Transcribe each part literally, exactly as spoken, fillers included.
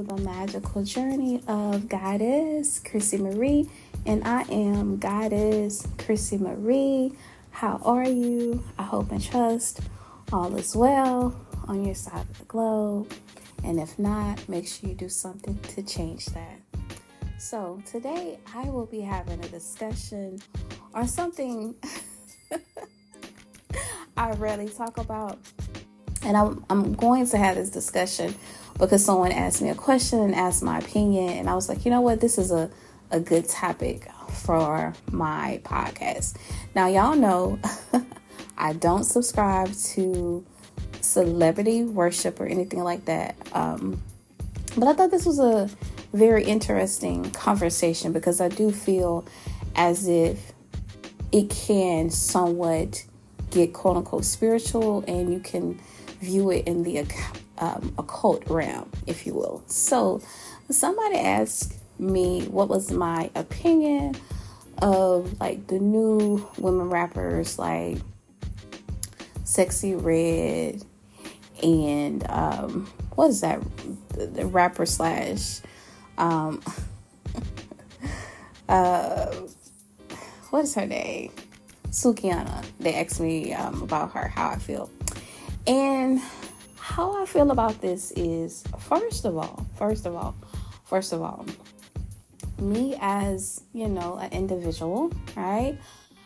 the magical journey of Goddess Chrissy Marie, and I am Goddess Chrissy Marie. How are you? I hope and trust all is well on your side of the globe, and if not, make sure you do something to change that. So today I will be having a discussion on something I rarely talk about, and I'm, I'm going to have this discussion because someone asked me a question and asked my opinion, and I was like, you know what, this is a, a good topic for my podcast. Now, y'all know I don't subscribe to celebrity worship or anything like that, um, but I thought this was a very interesting conversation because I do feel as if it can somewhat get quote unquote spiritual, and you can view it in the um, occult realm, if you will. So somebody asked me what was my opinion of like the new women rappers like Sexyy Red and um, what is that? The, the rapper slash um, uh, what is her name? Sukihana. They asked me um, about her, how I feel. And how I feel about this is, first of all, first of all, first of all, me as, you know, an individual, right?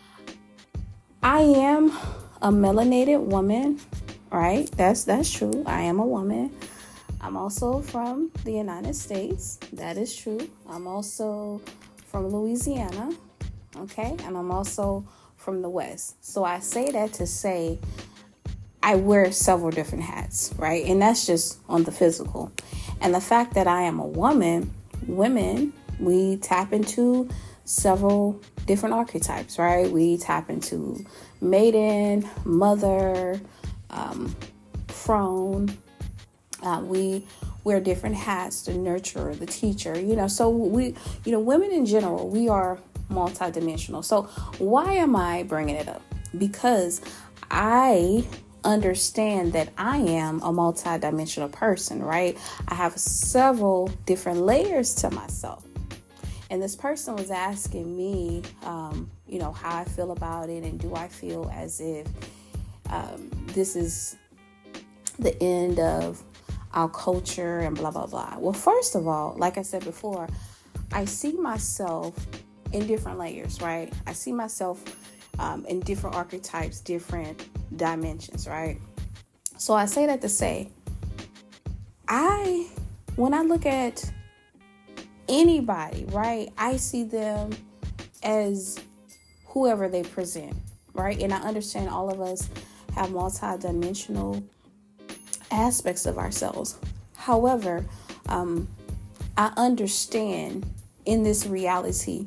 I am a melanated woman, right? That's, that's true. I am a woman. I'm also from the United States. That is true. I'm also from Louisiana, okay? And I'm also from the West. So I say that to say I wear several different hats, right? And that's just on the physical. And the fact that I am a woman, women, we tap into several different archetypes, right? We tap into maiden, mother, um, crone. Uh, we wear different hats, the nurturer, the teacher, you know, so we, you know, women in general, we are multidimensional. So why am I bringing it up? Because I understand that I am a multidimensional person, right? I have several different layers to myself. And this person was asking me, um, you know, how I feel about it, and do I feel as if um, this is the end of our culture and blah, blah, blah. Well, first of all, like I said before, I see myself in different layers, right? I see myself um, in different archetypes, different dimensions, right? So I say that to say, I, when I look at anybody, right, I see them as whoever they present, right? And I understand all of us have multi-dimensional aspects of ourselves. However, um, I understand in this reality,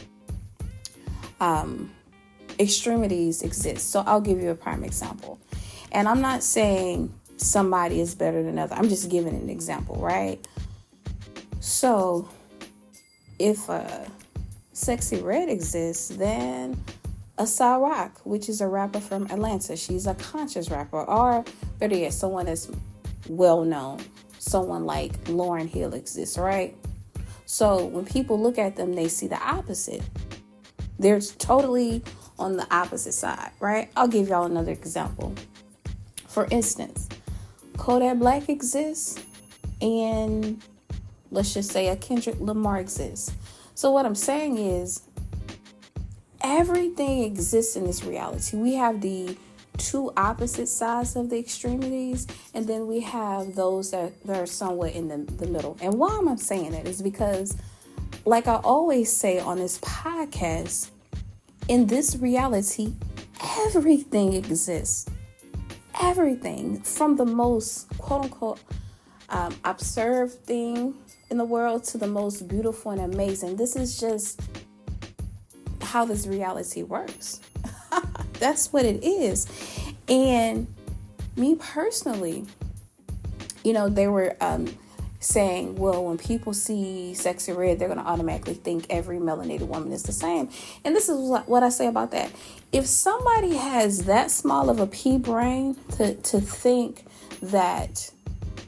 um, extremities exist. So I'll give you a prime example. And I'm not saying somebody is better than another. I'm just giving an example, right? So if a Sexyy Red exists, then Asai Rock, which is a rapper from Atlanta, she's a conscious rapper, or better yet, someone that's well known, someone like Lauryn Hill exists, right? So when people look at them, they see the opposite. They're totally on the opposite side, right? I'll give y'all another example. For instance, Kodak Black exists, and let's just say a Kendrick Lamar exists. So what I'm saying is, everything exists in this reality. We have the two opposite sides of the extremities, and then we have those that, that are somewhat in the, the middle. And why am I saying that is because, like I always say on this podcast, in this reality, everything exists. Everything, from the most quote unquote um, observed thing in the world to the most beautiful and amazing. This is just how this reality works. That's what it is. And me personally, you know, they were um, saying, well, when people see Sexyy Red, they're going to automatically think every melanated woman is the same. And this is what I say about that. If somebody has that small of a pea brain to, to think that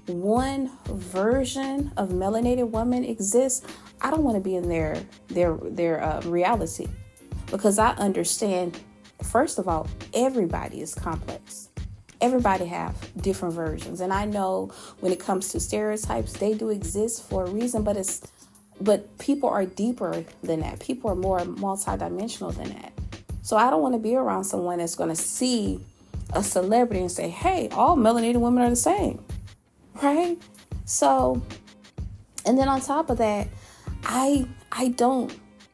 one version of melanated woman exists, I don't want to be in their their their uh, reality, because I understand, first of all, everybody is complex. Everybody have different versions, and I know when it comes to stereotypes, they do exist for a reason, but it's but people are deeper than that. People are more multidimensional than that. So I don't want to be around someone that's going to see a celebrity and say, hey, all melanated women are the same, right? So, and then on top of that, I I don't,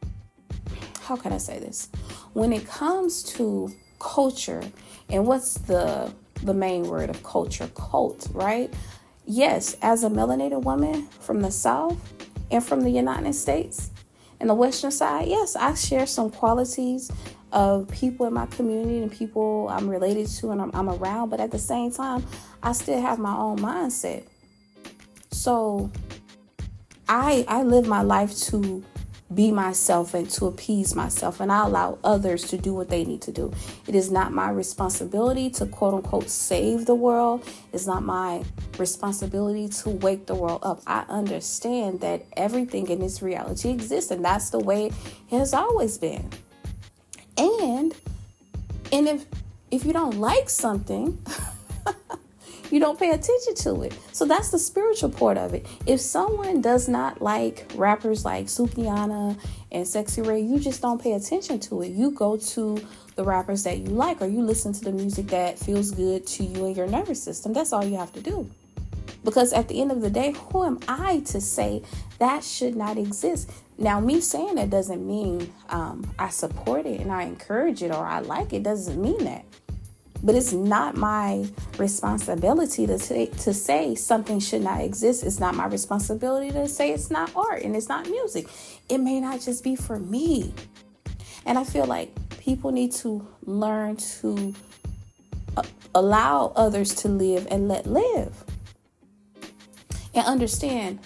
how can I say this? When it comes to culture, and what's the the main word of culture? Cult, right? Yes, as a melanated woman from the South and from the United States and the Western side, yes, I share some qualities of people in my community and people I'm related to and I'm, I'm around. But at the same time, I still have my own mindset. So I I live my life to be myself and to appease myself, and I allow others to do what they need to do. It is not my responsibility to quote unquote save the world. It's not my responsibility to wake the world up. I understand that everything in this reality exists, and that's the way it has always been. And and if if you don't like something, you don't pay attention to it. So that's the spiritual part of it. If someone does not like rappers like Sukihana and Sexyy Red, you just don't pay attention to it. You go to the rappers that you like, or you listen to the music that feels good to you and your nervous system. That's all you have to do. Because at the end of the day, who am I to say that should not exist? Now, me saying that doesn't mean um, I support it and I encourage it or I like it. Doesn't mean that. But it's not my responsibility to say, to say something should not exist. It's not my responsibility to say it's not art and it's not music. It may not just be for me. And I feel like people need to learn to uh, allow others to live and let live. And understand,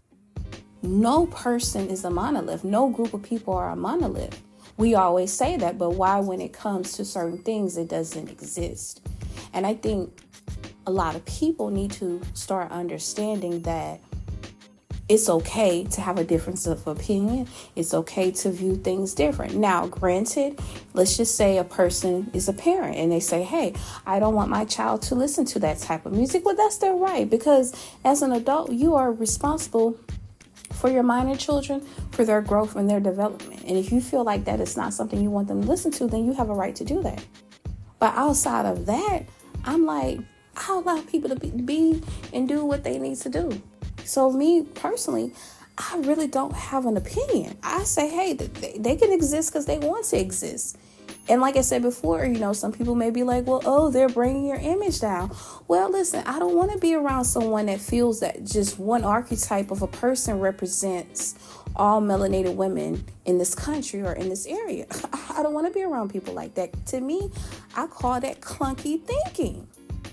no person is a monolith. No group of people are a monolith. We always say that, but why when it comes to certain things, it doesn't exist? And I think a lot of people need to start understanding that it's okay to have a difference of opinion. It's okay to view things different. Now, granted, let's just say a person is a parent and they say, hey, I don't want my child to listen to that type of music. Well, that's their right, because as an adult, you are responsible for your minor children, for their growth and their development. And if you feel like that is not something you want them to listen to, then you have a right to do that. But outside of that, I'm like, I allow people to be, be and do what they need to do. So me personally, I really don't have an opinion. I say, hey, they, they can exist because they want to exist. And like I said before, you know, some people may be like, well, oh, they're bringing your image down. Well, listen, I don't want to be around someone that feels that just one archetype of a person represents all melanated women in this country or in this area. I don't want to be around people like that. To me, I call that clunky thinking.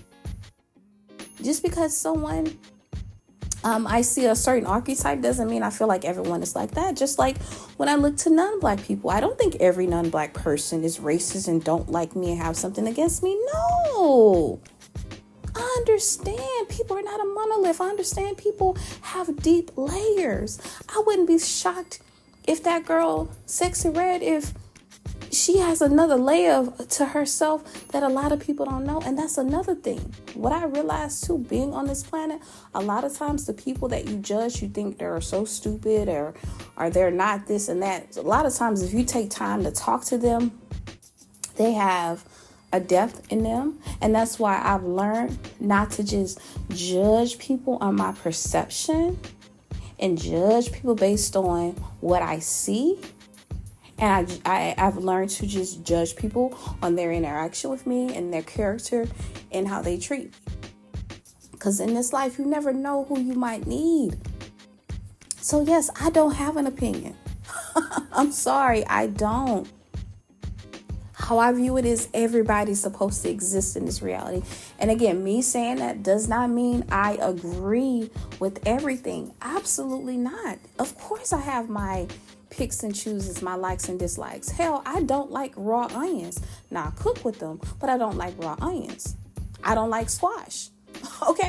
Just because someone Um, I see a certain archetype doesn't mean I feel like everyone is like that. Just like when I look to non-black people, I don't think every non-black person is racist and don't like me and have something against me. No, I understand people are not a monolith. I understand people have deep layers. I wouldn't be shocked if that girl, Sexyy Red, if she has another layer of, to herself that a lot of people don't know. And that's another thing. What I realized too, being on this planet, a lot of times the people that you judge, you think they're so stupid or, or they're not this and that. A lot of times if you take time to talk to them, they have a depth in them. And that's why I've learned not to just judge people on my perception and judge people based on what I see. And I, I, I've learned to just judge people on their interaction with me and their character and how they treat me. Because in this life, you never know who you might need. So yes, I don't have an opinion. I'm sorry, I don't. How I view it is everybody's supposed to exist in this reality. And again, me saying that does not mean I agree with everything. Absolutely not. Of course I have my picks and chooses, my likes and dislikes. Hell, I don't like raw onions. Now I cook with them, but I don't like raw onions. I don't like squash. Okay?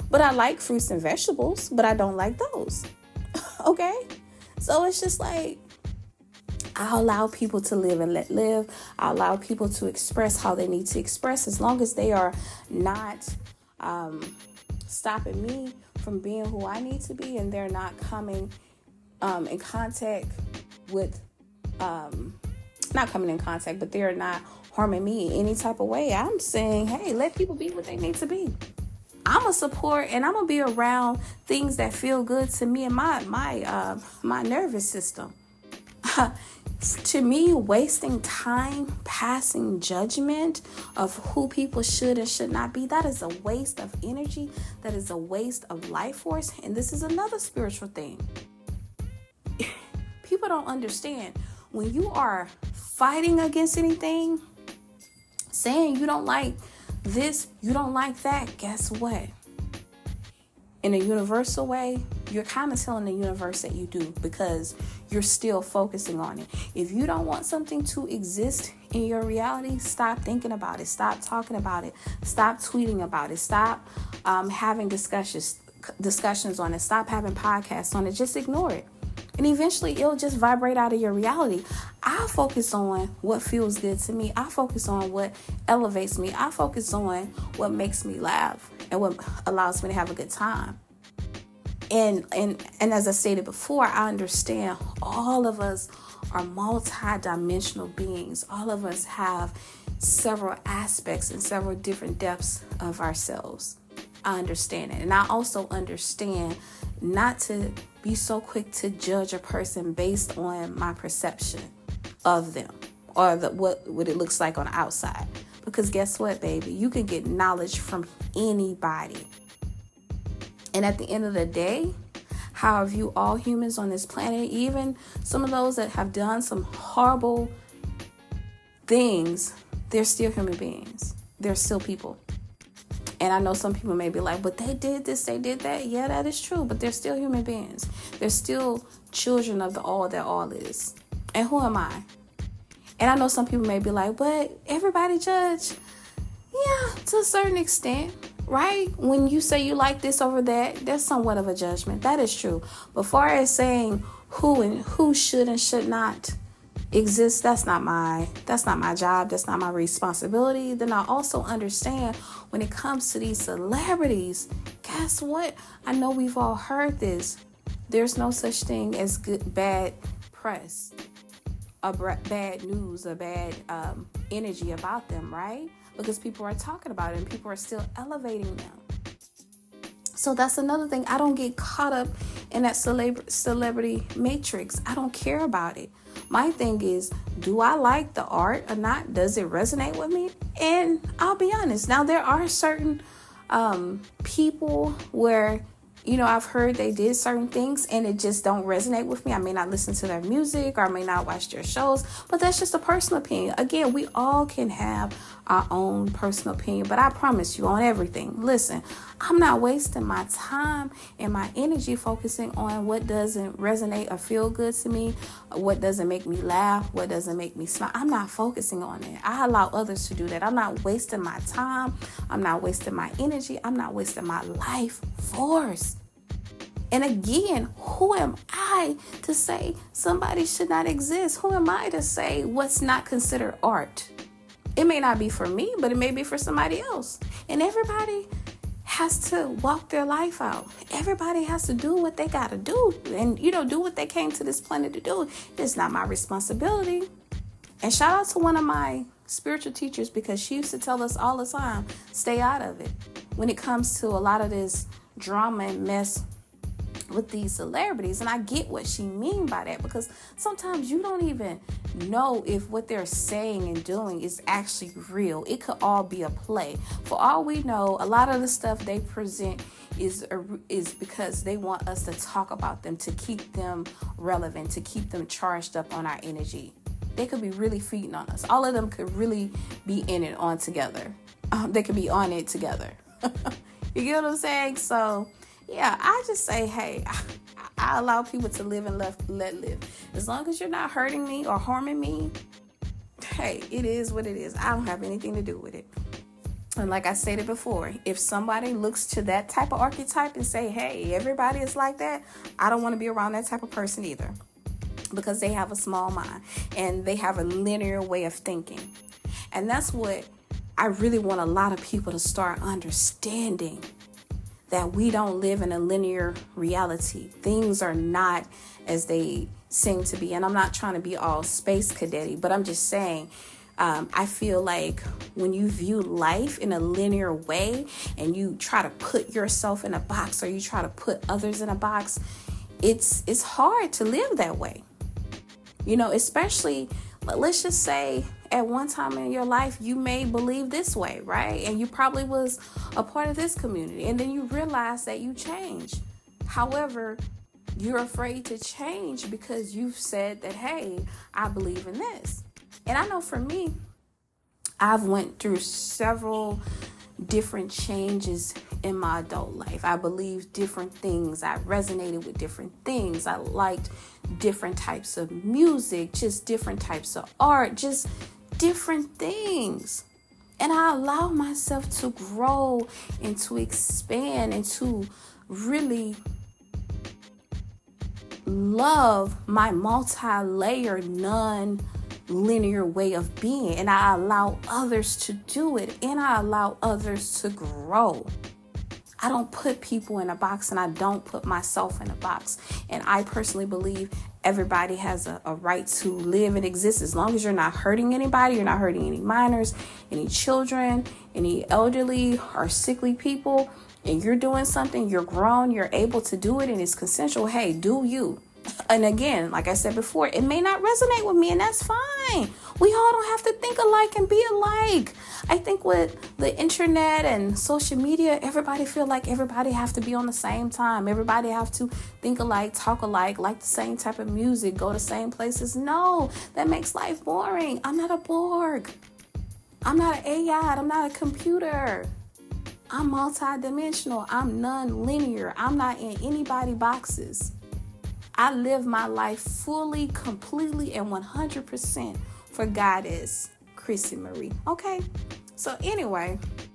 But I like fruits and vegetables, but I don't like those. Okay? So it's just like, I allow people to live and let live. I allow people to express how they need to express, as long as they are not um, stopping me from being who I need to be, and they're not coming um, in contact with, um, not coming in contact, but they're not harming me in any type of way. I'm saying, hey, let people be what they need to be. I'm a support, and I'm gonna be around things that feel good to me and my my uh, my nervous system. To me, wasting time passing judgment of who people should and should not be, that is a waste of energy. That is a waste of life force. And this is another spiritual thing. People don't understand. When you are fighting against anything, saying you don't like this, you don't like that, guess what? In a universal way, you're kind of telling the universe that you do, because you're still focusing on it. If you don't want something to exist in your reality, stop thinking about it. Stop talking about it. Stop tweeting about it. Stop um, having discussions discussions on it. Stop having podcasts on it. Just ignore it. And eventually it'll just vibrate out of your reality. I focus on what feels good to me. I focus on what elevates me. I focus on what makes me laugh and what allows me to have a good time. And and and as I stated before, I understand all of us are multi-dimensional beings. All of us have several aspects and several different depths of ourselves. I understand it. And I also understand not to be so quick to judge a person based on my perception of them, or the, what, what it looks like on the outside. Because guess what, baby? You can get knowledge from anybody. And at the end of the day, how I view all humans on this planet, even some of those that have done some horrible things, they're still human beings. They're still people. And I know some people may be like, but they did this, they did that. Yeah, that is true. But they're still human beings. They're still children of the all that all is. And who am I? And I know some people may be like, but everybody judge. Yeah, to a certain extent. Right? When you say you like this over that, there's somewhat of a judgment. That is true. But far as saying who and who should and should not exist, that's not my that's not my job. That's not my responsibility. Then I also understand when it comes to these celebrities, guess what? I know we've all heard this. There's no such thing as good bad press, or bad news, or bad um, energy about them, right? Because people are talking about it and people are still elevating them. So that's another thing. I don't get caught up in that celeb- celebrity matrix. I don't care about it. My thing is, do I like the art or not? Does it resonate with me? And I'll be honest. Now, there are certain um, people where, you know, I've heard they did certain things and it just don't resonate with me. I may not listen to their music, or I may not watch their shows, but that's just a personal opinion. Again, we all can have our own personal opinion, but I promise you on everything, listen, I'm not wasting my time and my energy focusing on what doesn't resonate or feel good to me, what doesn't make me laugh, what doesn't make me smile. I'm not focusing on it. I allow others to do that. I'm not wasting my time. I'm not wasting my energy. I'm not wasting my life force. And again, who am I to say somebody should not exist? Who am I to say what's not considered art? It may not be for me, but it may be for somebody else. And everybody has to walk their life out. Everybody has to do what they got to do and, you know, do what they came to this planet to do. It's not my responsibility. And shout out to one of my spiritual teachers, because she used to tell us all the time, stay out of it. When it comes to a lot of this drama and mess with these celebrities. And I get what she mean by that, because sometimes you don't even know if what they're saying and doing is actually real. It could all be a play. For all we know, a lot of the stuff they present is is because they want us to talk about them, to keep them relevant, to keep them charged up on our energy. They could be really feeding on us. All of them could really be in it on together. Um, they could be on it together. You get what I'm saying? So yeah, I just say, hey, I, I allow people to live and let, let live. As long as you're not hurting me or harming me, hey, it is what it is. I don't have anything to do with it. And like I stated before, if somebody looks to that type of archetype and say, hey, everybody is like that, I don't want to be around that type of person either, because they have a small mind and they have a linear way of thinking. And that's what I really want a lot of people to start understanding, that we don't live in a linear reality. Things are not as they seem to be. And I'm not trying to be all space cadet-y, but I'm just saying, um, I feel like when you view life in a linear way and you try to put yourself in a box, or you try to put others in a box, it's it's hard to live that way. You know, especially, let's just say at one time in your life, you may believe this way, right? And you probably was a part of this community. And then you realize that you changed. However, you're afraid to change because you've said that, hey, I believe in this. And I know for me, I've went through several different changes in my adult life. I believed different things. I resonated with different things. I liked different types of music, just different types of art, just different things. And I allow myself to grow and to expand and to really love my multi-layered, non-linear way of being. And I allow others to do it, and I allow others to grow. I don't put people in a box, and I don't put myself in a box. And I personally believe everybody has a, a right to live and exist as long as you're not hurting anybody, you're not hurting any minors, any children, any elderly or sickly people, and you're doing something, you're grown, you're able to do it, and it's consensual. Hey, do you. And again, like I said before, it may not resonate with me, and that's fine. We all don't have to think alike and be alike. I think with the internet and social media, everybody feel like everybody have to be on the same time. Everybody have to think alike, talk alike, like the same type of music, go to same places. No, that makes life boring. I'm not a Borg. I'm not an A I. I'm not a computer. I'm multidimensional. I'm non-linear. I'm not in anybody's boxes. I live my life fully, completely, and one hundred percent for Goddess Chrissy Marie. Okay? So anyway,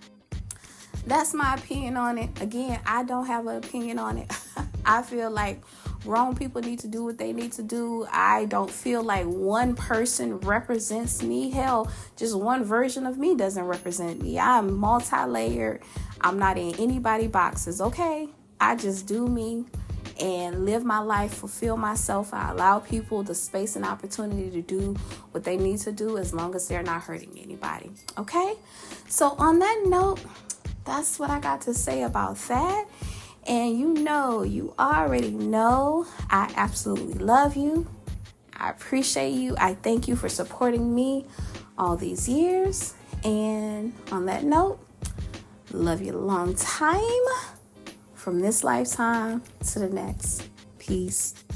that's my opinion on it. Again, I don't have an opinion on it. I feel like grown people need to do what they need to do. I don't feel like one person represents me. Hell, just one version of me doesn't represent me. I'm multi-layered. I'm not in anybody's boxes, okay? I just do me and live my life, fulfill myself. I allow people the space and opportunity to do what they need to do as long as they're not hurting anybody. Okay? So on that note, that's what I got to say about that. And you know, you already know, I absolutely love you. I appreciate you. I thank you for supporting me all these years. And on that note, love you a long time. From this lifetime to the next. Peace.